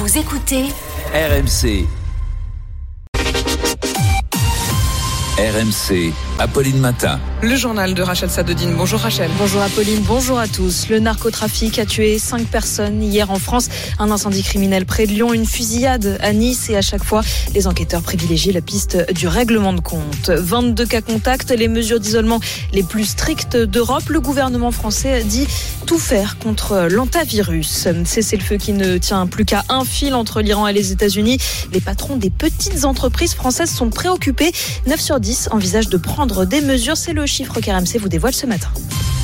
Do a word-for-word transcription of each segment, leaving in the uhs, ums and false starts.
Vous écoutez R M C. R M C, Apolline Matin. Le journal de Rachel Sadodine. Bonjour Rachel. Bonjour Apolline, bonjour à tous. Le narcotrafic a tué cinq personnes hier en France. Un incendie criminel près de Lyon, une fusillade à Nice et à chaque fois, les enquêteurs privilégient la piste du règlement de compte. vingt-deux cas contacts, les mesures d'isolement les plus strictes d'Europe. Le gouvernement français dit tout faire contre l'hantavirus. Cessez-le-feu qui ne tient plus qu'à un fil entre l'Iran et les États-Unis. Les patrons des petites entreprises françaises sont préoccupés. neuf sur dix envisagent de prendre des mesures. C'est le chiffre qu'R M C vous dévoile ce matin.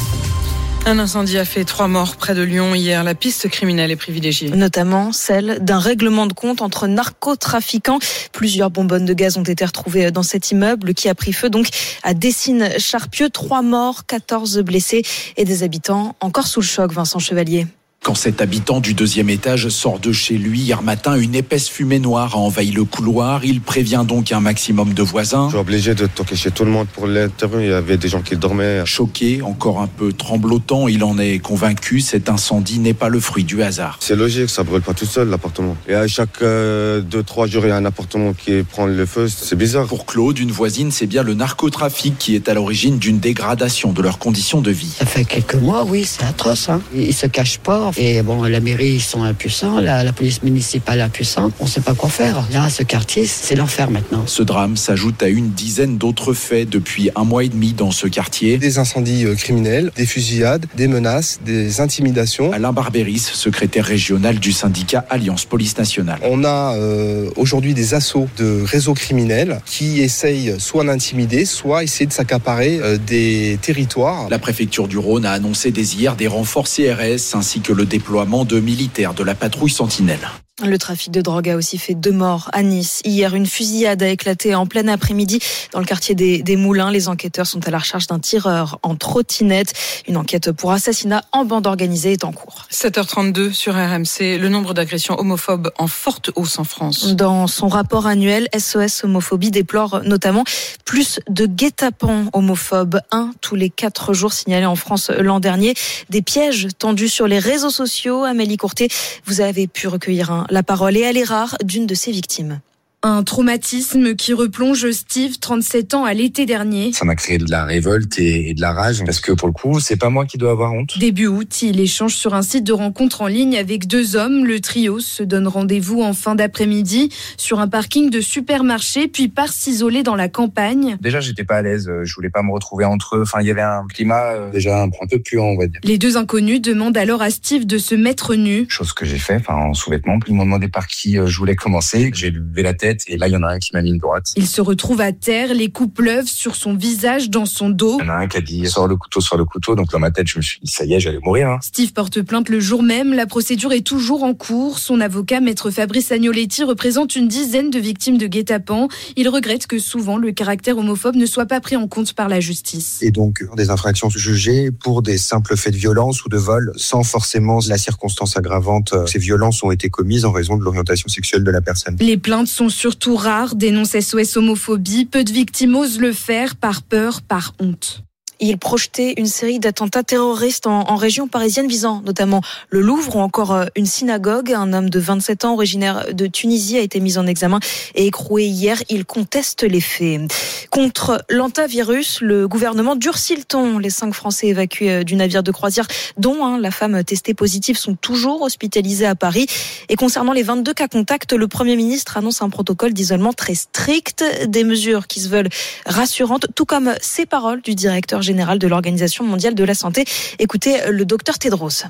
Un incendie a fait trois morts près de Lyon hier. La piste criminelle est privilégiée. Notamment celle d'un règlement de compte entre narcotrafiquants. Plusieurs bonbonnes de gaz ont été retrouvées dans cet immeuble qui a pris feu donc à Dessines-Charpieu. Trois morts, quatorze blessés et des habitants encore sous le choc. Vincent Chevalier. Quand cet habitant du deuxième étage sort de chez lui hier matin, une épaisse fumée noire a envahi le couloir. Il prévient donc un maximum de voisins. Je suis obligé de toquer chez tout le monde pour l'intérieur. Il y avait des gens qui dormaient. Choqué, encore un peu tremblotant, il en est convaincu. Cet incendie n'est pas le fruit du hasard. C'est logique, ça brûle pas tout seul l'appartement. Et à chaque euh, deux, trois jours, il y a un appartement qui prend le feu. C'est bizarre. Pour Claude, une voisine, c'est bien le narcotrafic qui est à l'origine d'une dégradation de leurs conditions de vie. Ça fait quelques mois, oui, c'est atroce. Hein. Ils se cachent pas. Et bon, la mairie, ils sont impuissants, la, la police municipale impuissante. On ne sait pas quoi faire. Là, ce quartier, c'est l'enfer maintenant. Ce drame s'ajoute à une dizaine d'autres faits depuis un mois et demi dans ce quartier. Des incendies criminels, des fusillades, des menaces, des intimidations. Alain Barbéris, secrétaire régional du syndicat Alliance Police Nationale. On a euh, aujourd'hui des assauts de réseaux criminels qui essayent soit d'intimider, soit essayer de s'accaparer euh, des territoires. La préfecture du Rhône a annoncé dès hier des renforts C R S ainsi que le déploiement de militaires de la patrouille Sentinelle. Le trafic de drogue a aussi fait deux morts à Nice. Hier, une fusillade a éclaté en plein après-midi dans le quartier des, des Moulins. Les enquêteurs sont à la recherche d'un tireur en trottinette. Une enquête pour assassinat en bande organisée est en cours. sept heures trente-deux sur R M C. Le nombre d'agressions homophobes en forte hausse en France. Dans son rapport annuel, S O S Homophobie déplore notamment plus de guet-apens homophobes. Un tous les quatre jours signalés en France l'an dernier. Des pièges tendus sur les réseaux sociaux. Amélie Courtet, vous avez pu recueillir un la parole et elle est rare d'une de ses victimes. Un traumatisme qui replonge Steve, trente-sept ans, à l'été dernier. Ça m'a créé de la révolte et de la rage, parce que pour le coup, c'est pas moi qui dois avoir honte. Début août, il échange sur un site de rencontre en ligne avec deux hommes. Le trio se donne rendez-vous en fin d'après-midi sur un parking de supermarché, puis part s'isoler dans la campagne. Déjà, j'étais pas à l'aise, je voulais pas me retrouver entre eux. Enfin, il y avait un climat déjà un peu plus haut, on va dire. Les deux inconnus demandent alors à Steve de se mettre nu. Chose que j'ai fait, enfin, en sous-vêtements. Ils m'ont demandé par qui je voulais commencer. J'ai levé la tête. Et là, il y en a un qui m'a mis une droite. Il se retrouve à terre, les coups pleuvent sur son visage, dans son dos. Il y en a un qui a dit « sors le couteau, sors le couteau ». Donc dans ma tête, je me suis dit « ça y est, j'allais mourir hein. ». Steve porte plainte le jour même. La procédure est toujours en cours. Son avocat, maître Fabrice Agnoletti, représente une dizaine de victimes de guet-apens. Il regrette que souvent le caractère homophobe ne soit pas pris en compte par la justice. Et donc des infractions jugées pour des simples faits de violence ou de vol, sans forcément la circonstance aggravante. Ces violences ont été commises en raison de l'orientation sexuelle de la personne. Les plaintes sont surtout rares, dénonce S O S Homophobie. Peu de victimes osent le faire par peur, par honte. Il projetait une série d'attentats terroristes en, en région parisienne visant notamment le Louvre ou encore une synagogue. Un homme de vingt-sept ans originaire de Tunisie a été mis en examen et écroué hier. Il conteste les faits. Contre l'hantavirus, le gouvernement durcit le ton. Les cinq Français évacués du navire de croisière, dont hein, la femme testée positive, sont toujours hospitalisés à Paris. Et concernant les vingt-deux cas contacts, le Premier ministre annonce un protocole d'isolement très strict. Des mesures qui se veulent rassurantes, tout comme ces paroles du directeur général de l'Organisation mondiale de la santé. Écoutez le docteur Tedros.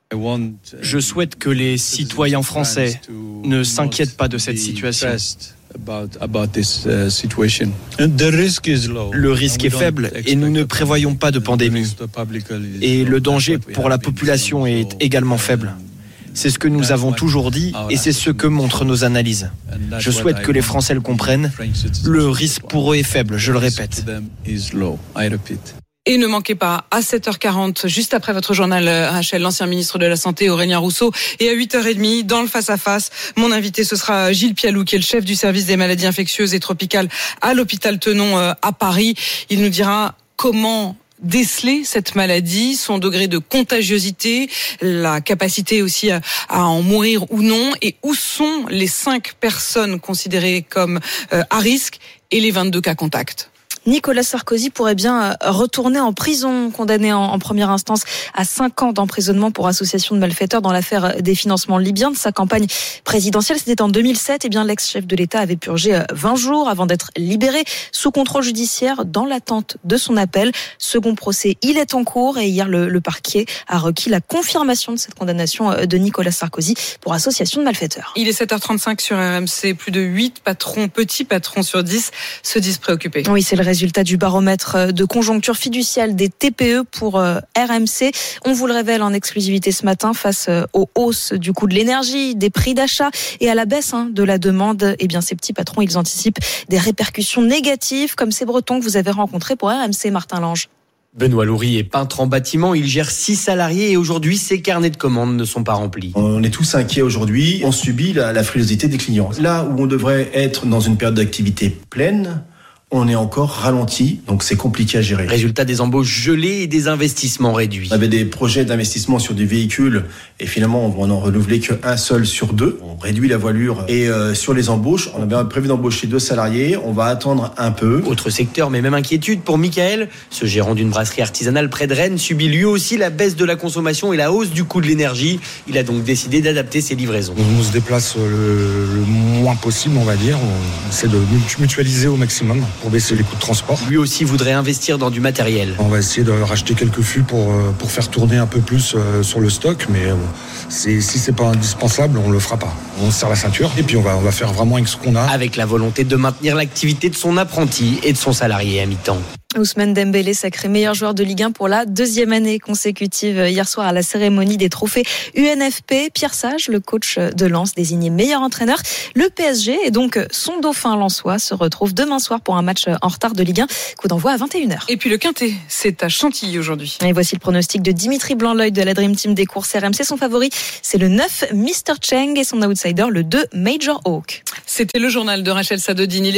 Je souhaite que les citoyens français ne s'inquiètent pas de cette situation. Le risque est faible et nous ne prévoyons pas de pandémie. Et le danger pour la population est également faible. C'est ce que nous avons toujours dit et c'est ce que montrent nos analyses. Je souhaite que les Français le comprennent. Le risque pour eux est faible, je le répète. Et ne manquez pas, à sept heures quarante, juste après votre journal, Rachel, l'ancien ministre de la Santé, Aurélien Rousseau, et à huit heures trente, dans le face-à-face, mon invité, ce sera Gilles Pialou, qui est le chef du service des maladies infectieuses et tropicales à l'hôpital Tenon à Paris. Il nous dira comment déceler cette maladie, son degré de contagiosité, la capacité aussi à, à en mourir ou non, et où sont les cinq personnes considérées comme euh, à risque et les vingt-deux cas contacts? Nicolas Sarkozy pourrait bien retourner en prison, condamné en, en première instance à cinq ans d'emprisonnement pour association de malfaiteurs dans l'affaire des financements libyens de sa campagne présidentielle. C'était en deux mille sept. Et bien, l'ex-chef de l'État avait purgé vingt jours avant d'être libéré sous contrôle judiciaire dans l'attente de son appel. Second procès, il est en cours et hier, le, le parquet a requis la confirmation de cette condamnation de Nicolas Sarkozy pour association de malfaiteurs. Il est sept heures trente-cinq sur R M C. Plus de huit patrons, petits patrons sur dix se disent préoccupés. Oui, c'est le résultat du baromètre de conjoncture fiduciale des T P E pour R M C. On vous le révèle en exclusivité ce matin face aux hausses du coût de l'énergie, des prix d'achat et à la baisse de la demande. Eh bien, ces petits patrons, ils anticipent des répercussions négatives comme ces Bretons que vous avez rencontrés pour R M C, Martin Lange. Benoît Loury est peintre en bâtiment, il gère six salariés et aujourd'hui, ses carnets de commandes ne sont pas remplis. On est tous inquiets aujourd'hui, on subit la, la frilosité des clients. Là où on devrait être dans une période d'activité pleine, on est encore ralenti, donc c'est compliqué à gérer. Résultat, des embauches gelées et des investissements réduits. On avait des projets d'investissement sur des véhicules et finalement on n'en renouvelait qu'un seul sur deux. On réduit la voilure et euh, sur les embauches, on avait prévu d'embaucher deux salariés, on va attendre un peu. Autre secteur, mais même inquiétude pour Michael. Ce gérant d'une brasserie artisanale près de Rennes subit lui aussi la baisse de la consommation et la hausse du coût de l'énergie. Il a donc décidé d'adapter ses livraisons. On se déplace le, le moins possible, on va dire. On essaie de mutualiser au maximum pour baisser les coûts de transport. Lui aussi voudrait investir dans du matériel. On va essayer de racheter quelques fûts pour, pour faire tourner un peu plus sur le stock, mais c'est, si c'est pas indispensable, on le fera pas. On se serre la ceinture et puis on va, on va faire vraiment avec ce qu'on a. Avec la volonté de maintenir l'activité de son apprenti et de son salarié à mi-temps. Ousmane Dembélé, sacré meilleur joueur de Ligue un pour la deuxième année consécutive hier soir à la cérémonie des trophées U N F P. Pierre Sage, le coach de Lens, désigné meilleur entraîneur. Le P S G et donc son dauphin lensois se retrouve demain soir pour un match en retard de Ligue un. Coup d'envoi à vingt et une heures. Et puis le Quintet, c'est à Chantilly aujourd'hui. Et voici le pronostic de Dimitri Blanc-L'œil de la Dream Team des courses R M C. Son favori, c'est le neuf Mister Cheng et son outsider, le deux Major Hawk. C'était le journal de Rachel Sadodini.